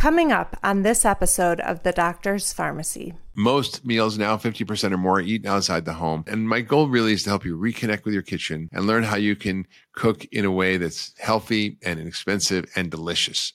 Coming up on this episode of The Doctor's Pharmacy. Most meals now, 50% or more, are eaten outside the home. And my goal really is to help you reconnect with your kitchen and learn how you can cook in a way that's healthy and inexpensive and delicious.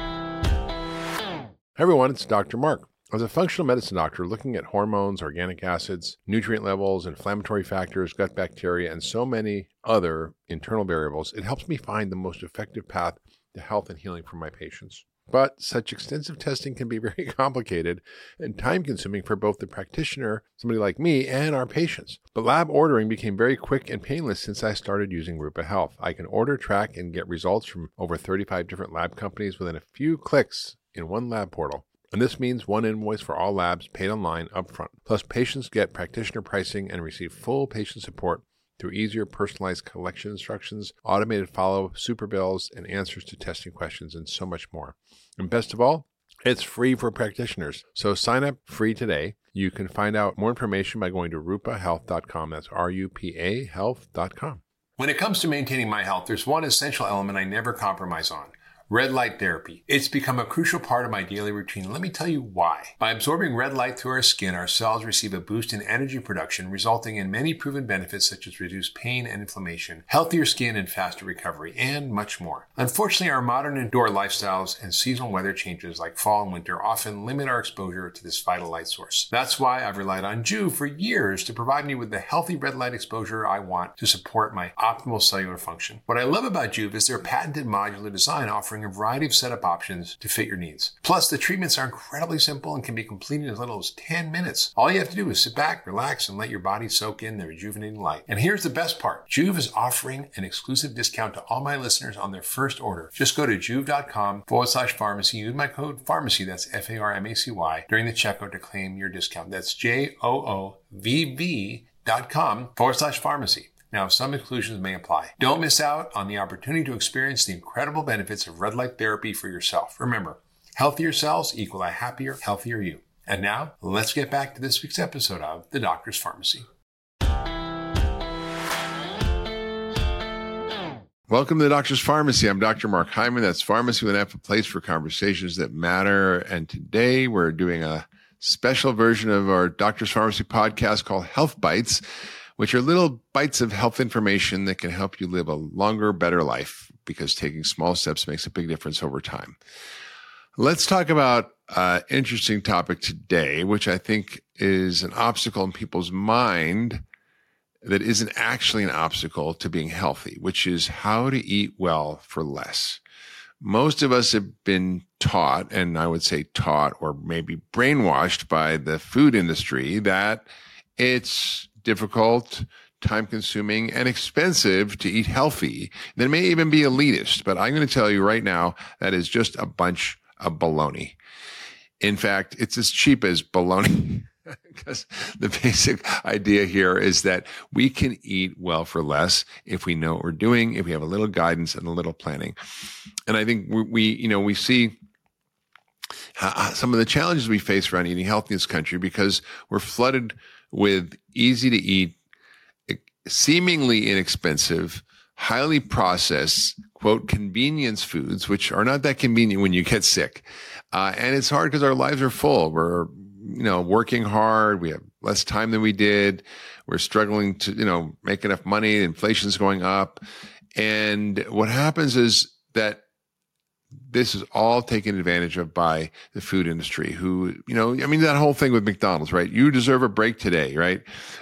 Hey everyone, it's Dr. Mark. As a functional medicine doctor looking at hormones, organic acids, nutrient levels, inflammatory factors, gut bacteria, and so many other internal variables, it helps me find the most effective path to health and healing for my patients. But such extensive testing can be very complicated and time-consuming for both the practitioner, somebody like me, and our patients. But lab ordering became very quick and painless since I started using Rupa Health. I can order, track, and get results from over 35 different lab companies within a few clicks in one lab portal. And this means one invoice for all labs paid online upfront. Plus, patients get practitioner pricing and receive full patient support through easier personalized collection instructions, automated follow-up super bills, and answers to testing questions, and so much more. And best of all, it's free for practitioners. So sign up free today. You can find out more information by going to rupahealth.com. That's RUPA health.com. When it comes to maintaining my health, there's one essential element I never compromise on. Red light therapy. It's become a crucial part of my daily routine. Let me tell you why. By absorbing red light through our skin, our cells receive a boost in energy production, resulting in many proven benefits such as reduced pain and inflammation, healthier skin and faster recovery, and much more. Unfortunately, our modern indoor lifestyles and seasonal weather changes like fall and winter often limit our exposure to this vital light source. That's why I've relied on Joovv for years to provide me with the healthy red light exposure I want to support my optimal cellular function. What I love about Joovv is their patented modular design, offering a variety of setup options to fit your needs. Plus, the treatments are incredibly simple and can be completed in as little as 10 minutes. All you have to do is sit back, relax, and let your body soak in the rejuvenating light. And here's the best part. Joovv is offering an exclusive discount to all my listeners on their first order. Just go to joovv.com/pharmacy. Use my code PHARMACY, that's PHARMACY, during the checkout to claim your discount. That's JOOVV.com/pharmacy. Now, some exclusions may apply. Don't miss out on the opportunity to experience the incredible benefits of red light therapy for yourself. Remember, healthier cells equal a happier, healthier you. And now, let's get back to this week's episode of The Doctor's Pharmacy. Welcome to The Doctor's Pharmacy. I'm Dr. Mark Hyman. That's Pharmacy with an F, a place for conversations that matter. And today we're doing a special version of our Doctor's Pharmacy podcast called Health Bites, which are little bites of health information that can help you live a longer, better life, because taking small steps makes a big difference over time. Let's talk about an interesting topic today, which I think is an obstacle in people's mind that isn't actually an obstacle to being healthy, which is how to eat well for less. Most of us have been taught, and I would say taught or maybe brainwashed by the food industry, that it's difficult, time-consuming, and expensive to eat healthy. That may even be elitist, but I'm going to tell you right now that is just a bunch of baloney. In fact, it's as cheap as baloney, because the basic idea here is that we can eat well for less if we know what we're doing, if we have a little guidance and a little planning. And I think we see some of the challenges we face around eating healthy in this country, because we're flooded with easy to eat, seemingly inexpensive, highly processed, quote, convenience foods, which are not that convenient when you get sick. And it's hard because our lives are full. We're, working hard. We have less time than we did. We're struggling to, make enough money. Inflation's going up. And what happens is that this is all taken advantage of by the food industry who, that whole thing with McDonald's, right? You deserve a break today, right?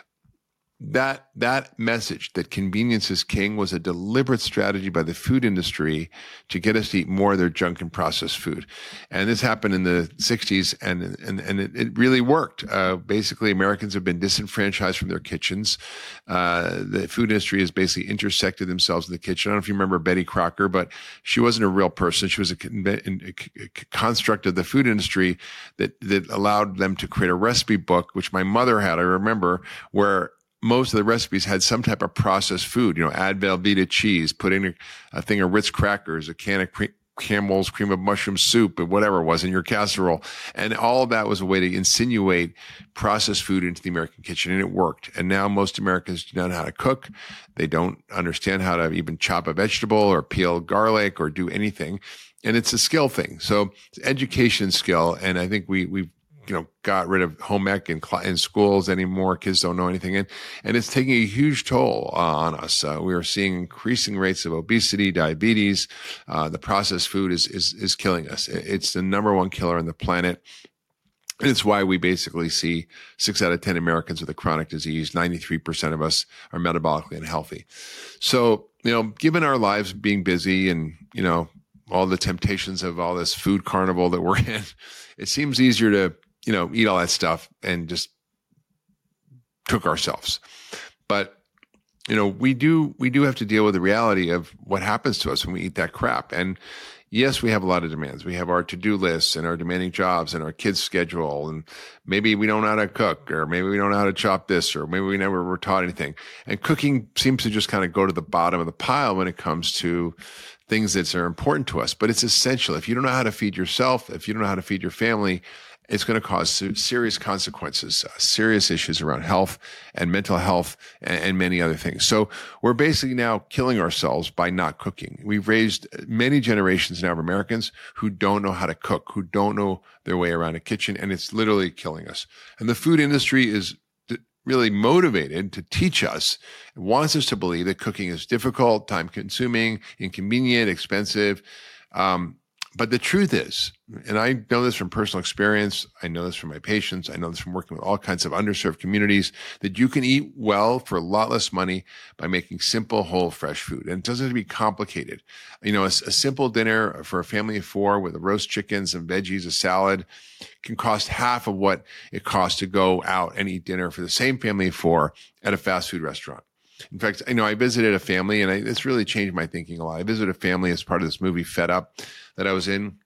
That message that convenience is king was a deliberate strategy by the food industry to get us to eat more of their junk and processed food. And this happened in the 60s, and it really worked. Basically, Americans have been disenfranchised from their kitchens. The food industry has basically intersected themselves in the kitchen. I don't know if you remember Betty Crocker, but she wasn't a real person. She was a construct of the food industry that allowed them to create a recipe book, which my mother had, I remember, where most of the recipes had some type of processed food, add Velveeta cheese, put in a thing of Ritz crackers, a can of Campbell's cream of mushroom soup and whatever it was in your casserole. And all of that was a way to insinuate processed food into the American kitchen, and it worked. And now most Americans do not know how to cook. They don't understand how to even chop a vegetable or peel garlic or do anything. And it's a skill thing. So it's education skill. And I think we've got rid of home ec in schools anymore. Kids don't know anything. And it's taking a huge toll on us. We are seeing increasing rates of obesity, diabetes. The processed food is killing us. It's the number one killer on the planet. And it's why we basically see 6 out of 10 Americans with a chronic disease. 93% of us are metabolically unhealthy. So, given our lives being busy and, all the temptations of all this food carnival that we're in, it seems easier to eat all that stuff and just cook ourselves. But, we do have to deal with the reality of what happens to us when we eat that crap. And yes, we have a lot of demands. We have our to-do lists and our demanding jobs and our kids' schedule. And maybe we don't know how to cook, or maybe we don't know how to chop this, or maybe we never were taught anything. And cooking seems to just kind of go to the bottom of the pile when it comes to things that are important to us. But it's essential. If you don't know how to feed yourself, if you don't know how to feed your family, it's going to cause serious consequences, serious issues around health and mental health and many other things. So we're basically now killing ourselves by not cooking. We've raised many generations now of Americans who don't know how to cook, who don't know their way around a kitchen, and it's literally killing us. And the food industry is really motivated to teach us, wants us to believe that cooking is difficult, time-consuming, inconvenient, expensive. But the truth is, and I know this from personal experience, I know this from my patients, I know this from working with all kinds of underserved communities, that you can eat well for a lot less money by making simple, whole, fresh food. And it doesn't have to be complicated. A simple dinner for a family of 4 with roast chickens and veggies, a salad, can cost half of what it costs to go out and eat dinner for the same family of 4 at a fast food restaurant. In fact, I visited a family, and it's really changed my thinking a lot. I visited a family as part of this movie Fed Up that I was in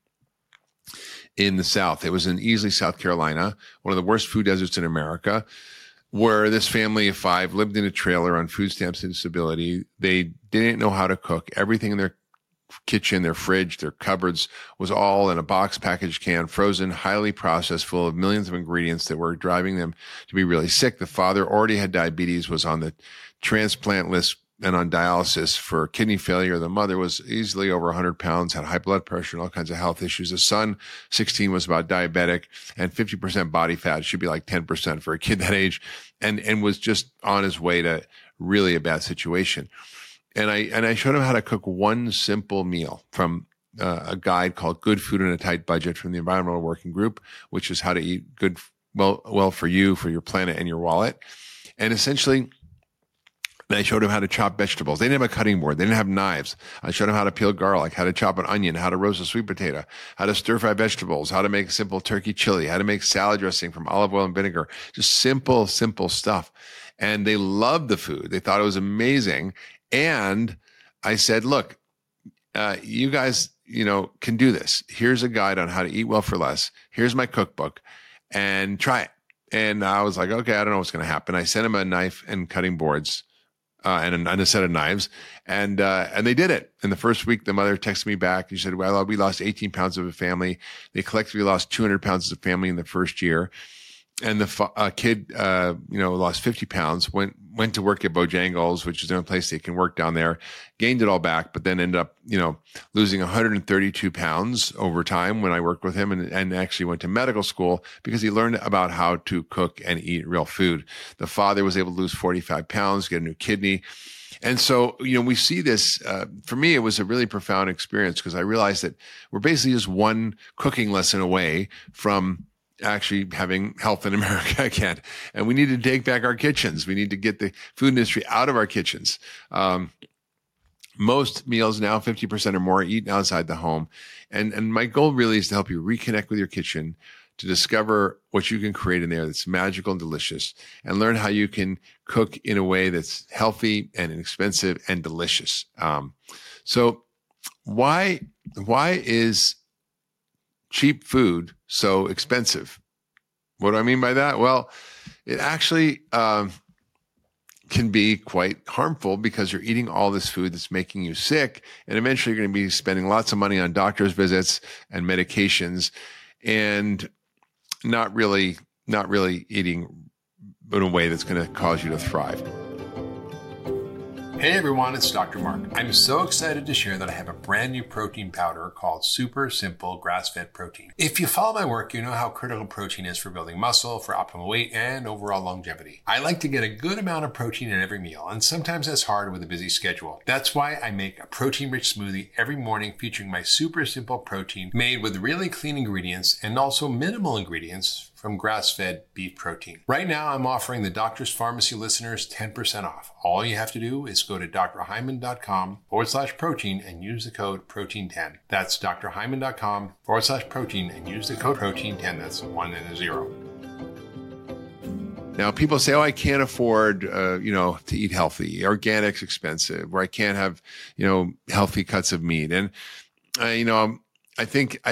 the South. It was in Easley, South Carolina, one of the worst food deserts in America, where this family of 5 lived in a trailer on food stamps and disability. They didn't know how to cook. Everything in their kitchen, their fridge, their cupboards was all in a box package can, frozen, highly processed, full of millions of ingredients that were driving them to be really sick. The father already had diabetes, was on the transplant list and on dialysis for kidney failure. The mother was easily over 100 pounds, had high blood pressure and all kinds of health issues. The son, 16, was about diabetic and 50% body fat. Should be like 10% for a kid that age, and was just on his way to really a bad situation. And I showed him how to cook one simple meal from a guide called Good Food in a Tight Budget from the Environmental Working Group, which is how to eat good, well for you, for your planet and your wallet. And essentially, I showed him how to chop vegetables. They didn't have a cutting board. They didn't have knives. I showed him how to peel garlic, how to chop an onion, how to roast a sweet potato, how to stir fry vegetables, how to make simple turkey chili, how to make salad dressing from olive oil and vinegar. Just simple stuff. And they loved the food. They thought it was amazing. And I said, look, you guys, can do this. Here's a guide on how to eat well for less. Here's my cookbook, and try it. And I was like, okay, I don't know what's going to happen. I sent him a knife and cutting boards. And a set of knives, and they did it. In the first week, the mother texted me back. She said, well, we lost 18 pounds of a family. They collectively lost 200 pounds as a family in the first year. And the kid, lost 50 pounds, went to work at Bojangles, which is the only place they can work down there, gained it all back, but then ended up, losing 132 pounds over time when I worked with him, and actually went to medical school because he learned about how to cook and eat real food. The father was able to lose 45 pounds, get a new kidney. And so, we see this, for me, it was a really profound experience because I realized that we're basically just one cooking lesson away from actually having health in America again. And we need to take back our kitchens. We need to get the food industry out of our kitchens. Most meals now, 50% or more, eaten outside the home. And my goal really is to help you reconnect with your kitchen, to discover what you can create in there that's magical and delicious, and learn how you can cook in a way that's healthy and inexpensive and delicious. So why is cheap food so expensive? What do I mean by that? Well, it actually can be quite harmful because you're eating all this food that's making you sick. And eventually you're going to be spending lots of money on doctor's visits and medications and not really eating in a way that's going to cause you to thrive. Hey everyone, it's Dr. Mark. I'm so excited to share that I have a brand new protein powder called Super Simple Grass-Fed Protein. If you follow my work, you know how critical protein is for building muscle, for optimal weight, and overall longevity. I like to get a good amount of protein in every meal, and sometimes that's hard with a busy schedule. That's why I make a protein-rich smoothie every morning featuring my Super Simple Protein made with really clean ingredients and also minimal ingredients from grass-fed beef protein. Right now, I'm offering the Doctor's Pharmacy listeners 10% off. All you have to do is go to drhyman.com/protein and use the code protein10. That's drhyman.com/protein and use the code protein10. That's 1 and a 0. Now, people say, I can't afford, to eat healthy. Organic's expensive, or I can't have, healthy cuts of meat. And, I think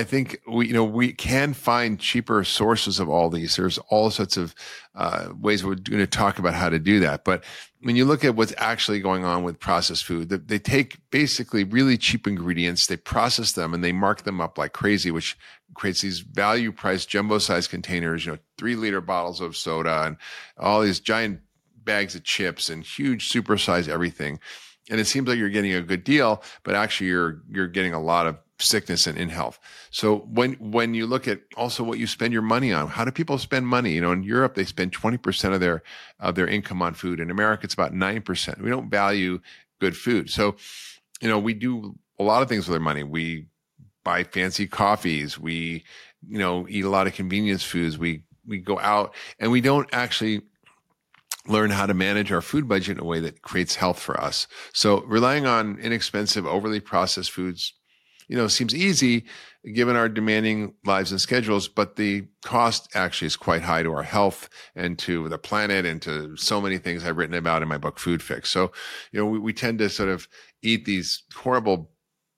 we can find cheaper sources of all these. There's all sorts of ways we're going to talk about how to do that. But when you look at what's actually going on with processed food, they take basically really cheap ingredients, they process them, and they mark them up like crazy, which creates these value-priced jumbo-sized containers, 3-liter bottles of soda and all these giant bags of chips and huge supersize everything. And it seems like you're getting a good deal, but actually you're getting a lot of sickness and in health. So when you look at also what you spend your money on, how do people spend money? In Europe, they spend 20% of their income on food. In America, it's about 9%. We don't value good food. So, we do a lot of things with our money. We buy fancy coffees. We, eat a lot of convenience foods. We go out and we don't actually learn how to manage our food budget in a way that creates health for us. So relying on inexpensive, overly processed foods, seems easy given our demanding lives and schedules, but the cost actually is quite high to our health and to the planet and to so many things I've written about in my book, Food Fix. So, we tend to sort of eat these horrible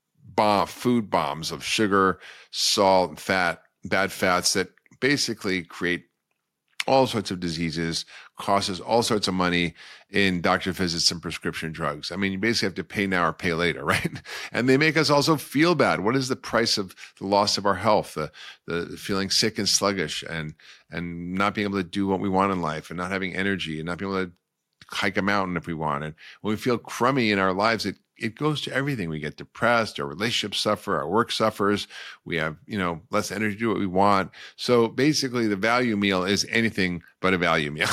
food bombs of sugar, salt, fat, bad fats that basically create all sorts of diseases, costs us all sorts of money in doctor visits and prescription drugs. I mean, you basically have to pay now or pay later, right? And they make us also feel bad. What is the price of the loss of our health, the feeling sick and sluggish and not being able to do what we want in life and not having energy and not being able to hike a mountain if we want. And when we feel crummy in our lives, it goes to everything. We get depressed, our relationships suffer, our work suffers. We have, less energy to do what we want. So basically the value meal is anything but a value meal.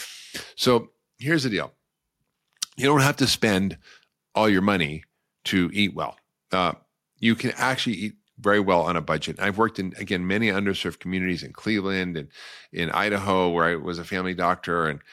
So here's the deal. You don't have to spend all your money to eat well. You can actually eat very well on a budget. I've worked in, again, many underserved communities in Cleveland and in Idaho, where I was a family doctor. And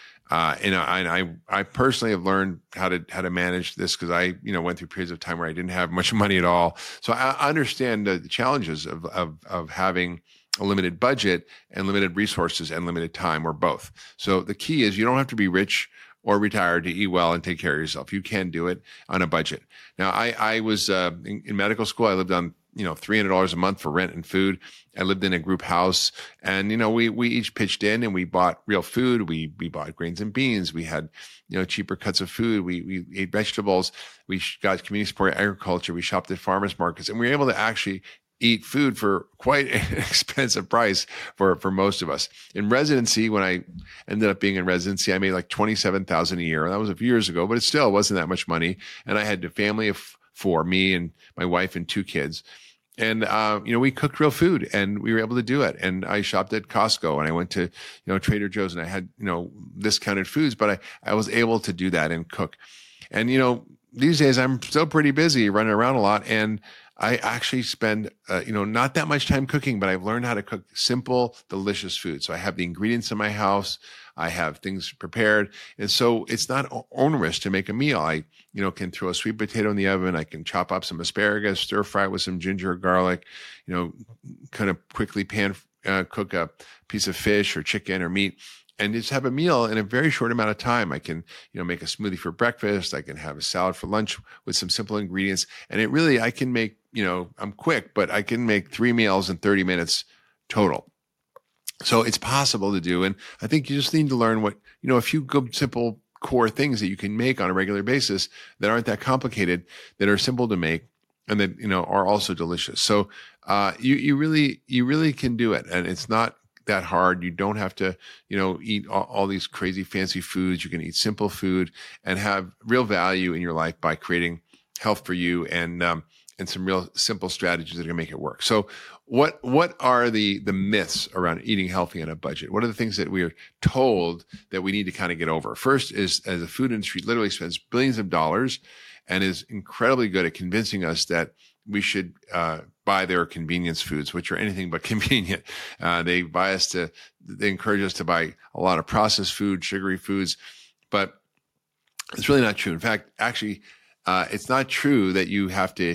I personally have learned how to manage this because I, went through periods of time where I didn't have much money at all. So I understand the challenges of having a limited budget and limited resources and limited time, or both. So the key is you don't have to be rich or retired to eat well and take care of yourself. You can do it on a budget. Now, I was in medical school. I lived on $300 a month for rent and food. I lived in a group house, and we each pitched in and we bought real food. We bought grains and beans. We had cheaper cuts of food. We ate vegetables. We got community support agriculture. We shopped at farmers markets, and we were able to actually eat food for quite an expensive price for most of us. In residency, when I ended up being in residency, I made like $27,000 a year. That was a few years ago, but it still wasn't that much money. And I had a family of 4, me and my wife and 2 kids. And, we cooked real food and we were able to do it. And I shopped at Costco and I went to, Trader Joe's, and I had, discounted foods, but I was able to do that and cook. And, these days I'm still pretty busy running around a lot, and I actually spend, not that much time cooking, but I've learned how to cook simple, delicious food. So I have the ingredients in my house. I have things prepared. And so it's not onerous to make a meal. I, can throw a sweet potato in the oven. I can chop up some asparagus, stir fry it with some ginger or garlic, kind of quickly cook a piece of fish or chicken or meat, and just have a meal in a very short amount of time. I can, make a smoothie for breakfast. I can have a salad for lunch with some simple ingredients. And I can make, I'm quick, but I can make 3 meals in 30 minutes total. So it's possible to do. And I think you just need to learn what, a few good, simple core things that you can make on a regular basis that aren't that complicated, that are simple to make, and that, are also delicious. So you really can do it, and it's not that hard. You don't have to, eat all these crazy fancy foods. You can eat simple food and have real value in your life by creating health for you and some real simple strategies that are going to make it work. So what are the myths around eating healthy on a budget? What are the things that we are told that we need to kind of get over? First is, as the food industry literally spends billions of dollars and is incredibly good at convincing us that we should buy their convenience foods, which are anything but convenient. They encourage us to buy a lot of processed food, sugary foods, but it's really not true. In fact, actually, it's not true that you have to,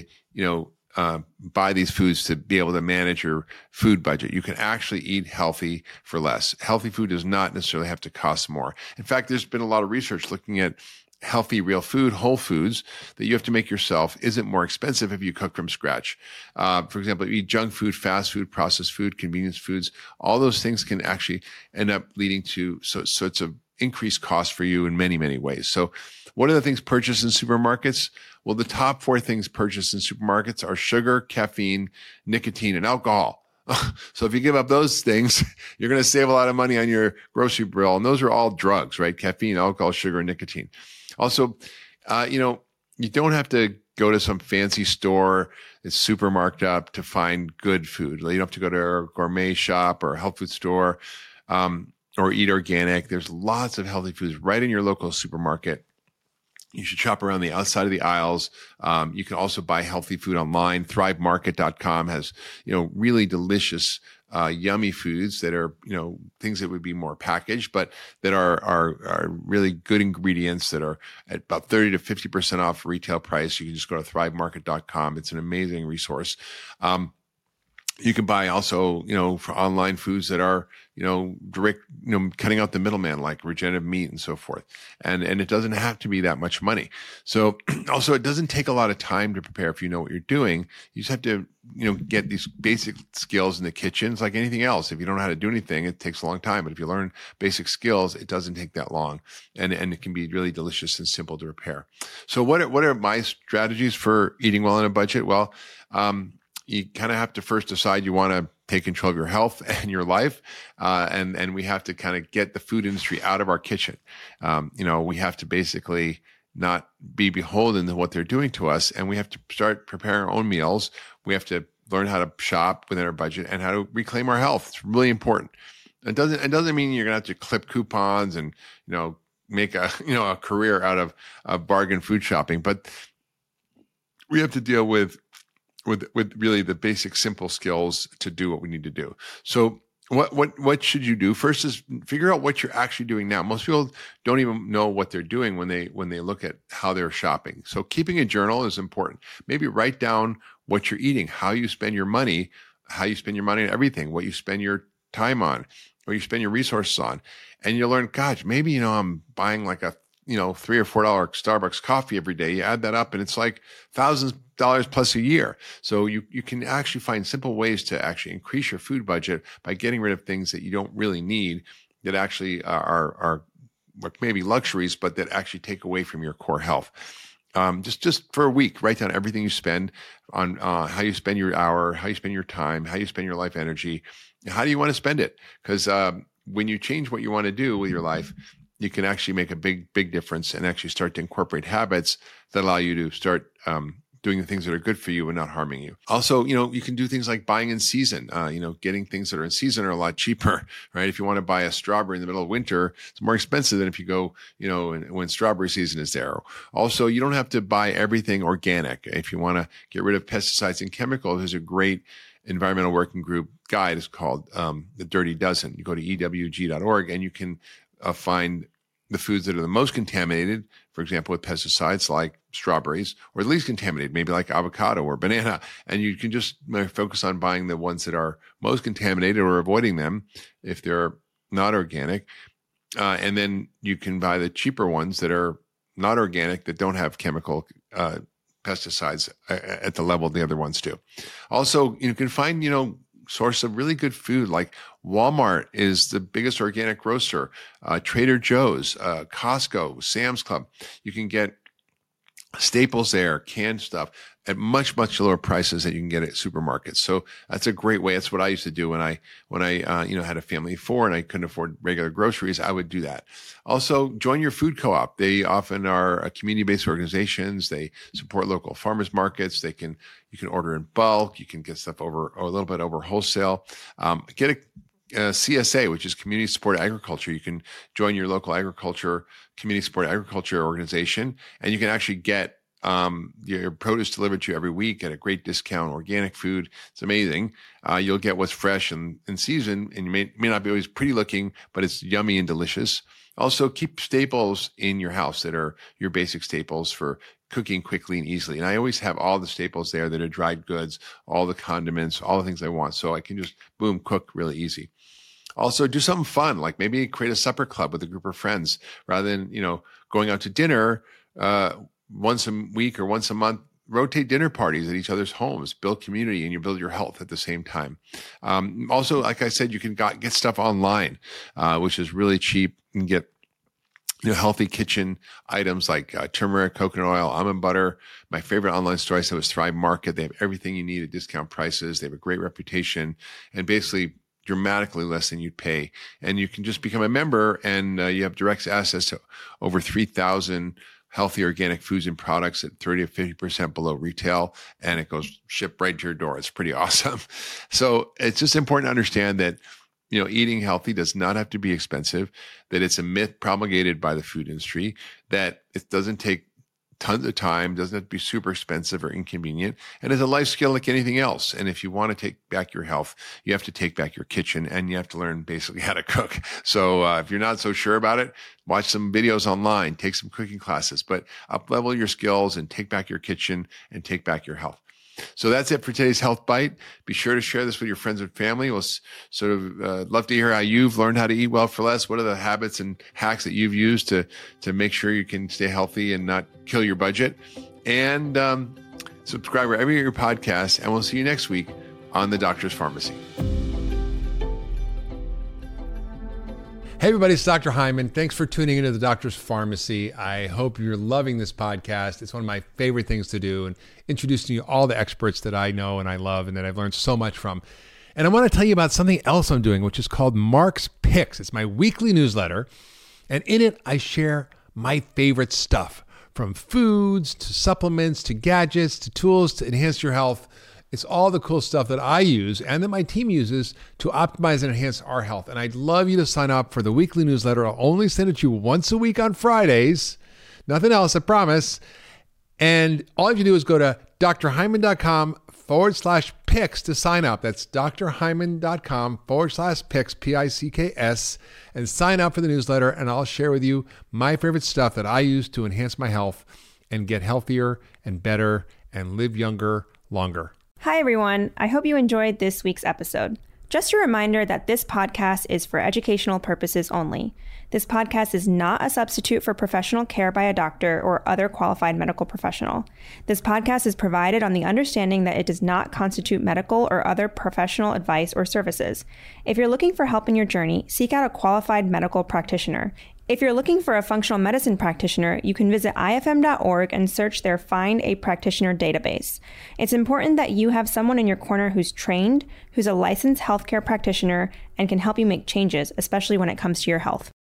buy these foods to be able to manage your food budget. You can actually eat healthy for less. Healthy food does not necessarily have to cost more. In fact, there's been a lot of research looking at healthy, real food, whole foods that you have to make yourself isn't more expensive if you cook from scratch. For example, if you eat junk food, fast food, processed food, convenience foods, all those things can actually end up leading to sorts of increased costs for you in many, many ways. So what are the things purchased in supermarkets? Well, the top 4 things purchased in supermarkets are sugar, caffeine, nicotine, and alcohol. So if you give up those things, you're going to save a lot of money on your grocery bill. And those are all drugs, right? Caffeine, alcohol, sugar, and nicotine. Also, you don't have to go to some fancy store that's super marked up to find good food. You don't have to go to a gourmet shop or a health food store or eat organic. There's lots of healthy foods right in your local supermarket. You should shop around the outside of the aisles. You can also buy healthy food online. ThriveMarket.com has, really delicious, yummy foods that are, things that would be more packaged, but that are really good ingredients that are at about 30 to 50% off retail price. You can just go to ThriveMarket.com. It's an amazing resource. You can buy also, for online foods that are, direct, cutting out the middleman, like regenerative meat and so forth. And it doesn't have to be that much money. So also it doesn't take a lot of time to prepare if you know what you're doing. You just have to, get these basic skills in the kitchen. It's like anything else. If you don't know how to do anything, it takes a long time. But if you learn basic skills, it doesn't take that long. And it can be really delicious and simple to prepare. So what are my strategies for eating well on a budget? Well, you kind of have to first decide you want to take control of your health and your life. And we have to kind of get the food industry out of our kitchen. We have to basically not be beholden to what they're doing to us. And we have to start preparing our own meals. We have to learn how to shop within our budget and how to reclaim our health. It's really important. It doesn't mean you're going to have to clip coupons and, make a career out of bargain food shopping, but we have to deal with really the basic simple skills to do what we need to do. So what should you do? First is figure out what you're actually doing now. Most people don't even know what they're doing when they look at how they're shopping. So keeping a journal is important. Maybe write down what you're eating, how you spend your money on everything, what you spend your time on, what you spend your resources on. And you'll learn, gosh, maybe, I'm buying like a $3 or $4 Starbucks coffee every day. You add that up and it's like thousands of dollars plus a year. So you can actually find simple ways to actually increase your food budget by getting rid of things that you don't really need, that actually are maybe luxuries, but that actually take away from your core health. Just for a week, write down everything you spend on how you spend your hour, how you spend your time, how you spend your life energy. How do you want to spend it? Because when you change what you want to do with your life, you can actually make a big difference and actually start to incorporate habits that allow you to start doing the things that are good for you and not harming you. Also, you can do things like buying in season. Getting things that are in season are a lot cheaper, right? If you want to buy a strawberry in the middle of winter, it's more expensive than if you go, when strawberry season is there. Also, you don't have to buy everything organic. If you want to get rid of pesticides and chemicals, there's a great environmental working group guide. It's called The Dirty Dozen. You go to ewg.org and you can find the foods that are the most contaminated, for example, with pesticides like strawberries, or at least contaminated, maybe like avocado or banana. And you can just focus on buying the ones that are most contaminated or avoiding them if they're not organic. And then you can buy the cheaper ones that are not organic, that don't have chemical pesticides at the level the other ones do. Also, you can find, source of really good food. Like Walmart is the biggest organic grocer, Trader Joe's, Costco, Sam's Club. You can get staples there, canned stuff at much, much lower prices that you can get at supermarkets. So that's a great way. That's what I used to do when I had a family of four and I couldn't afford regular groceries. I would do that. Also, join your food co-op. They often are community-based organizations. They support local farmers markets. You can order in bulk. You can get stuff a little bit over wholesale. Get a CSA, which is Community Supported Agriculture. You can join your local community supported agriculture organization, and you can actually get your produce delivered to you every week at a great discount. Organic food. It's amazing. You'll get what's fresh and in season, and you may not be always pretty looking, but it's yummy and delicious. Also, keep staples in your house that are your basic staples for cooking quickly and easily. And I always have all the staples there that are dried goods, all the condiments, all the things I want. So I can just, boom, cook really easy. Also, do something fun, like maybe create a supper club with a group of friends rather than, going out to dinner once a week or once a month. Rotate dinner parties at each other's homes, build community, and you build your health at the same time. Also, like I said, you can get stuff online, which is really cheap. You can get healthy kitchen items like turmeric, coconut oil, almond butter. My favorite online store I said was Thrive Market. They have everything you need at discount prices. They have a great reputation and basically dramatically less than you'd pay. And you can just become a member and you have direct access to over 3,000 healthy organic foods and products at 30 to 50% below retail, and it goes shipped right to your door. It's pretty awesome. So it's just important to understand that, eating healthy does not have to be expensive, that it's a myth promulgated by the food industry, that it doesn't take tons of time, doesn't have to be super expensive or inconvenient, and it's a life skill like anything else. And if you want to take back your health, you have to take back your kitchen and you have to learn basically how to cook. So if you're not so sure about it, watch some videos online, take some cooking classes, but up-level your skills and take back your kitchen and take back your health. So that's it for today's Health Bite. Be sure to share this with your friends and family. We'll sort of love to hear how you've learned how to eat well for less. What are the habits and hacks that you've used to make sure you can stay healthy and not kill your budget? And subscribe wherever you get your podcasts, and we'll see you next week on The Doctor's Pharmacy. Hey everybody, it's Dr. Hyman. Thanks for tuning into The Doctor's Pharmacy. I hope you're loving this podcast. It's one of my favorite things to do, and introducing you to all the experts that I know and I love and that I've learned so much from. And I want to tell you about something else I'm doing, which is called Mark's Picks. It's my weekly newsletter, and in it I share my favorite stuff, from foods to supplements to gadgets to tools to enhance your health. It's all the cool stuff that I use and that my team uses to optimize and enhance our health. And I'd love you to sign up for the weekly newsletter. I'll only send it to you once a week on Fridays. Nothing else, I promise. And all you have to do is go to drhyman.com/picks to sign up. That's drhyman.com/picks, P-I-C-K-S, and sign up for the newsletter. And I'll share with you my favorite stuff that I use to enhance my health and get healthier and better and live younger, longer. Hi, everyone. I hope you enjoyed this week's episode. Just a reminder that this podcast is for educational purposes only. This podcast is not a substitute for professional care by a doctor or other qualified medical professional. This podcast is provided on the understanding that it does not constitute medical or other professional advice or services. If you're looking for help in your journey, seek out a qualified medical practitioner. If you're looking for a functional medicine practitioner, you can visit ifm.org and search their Find a Practitioner database. It's important that you have someone in your corner who's trained, who's a licensed healthcare practitioner, and can help you make changes, especially when it comes to your health.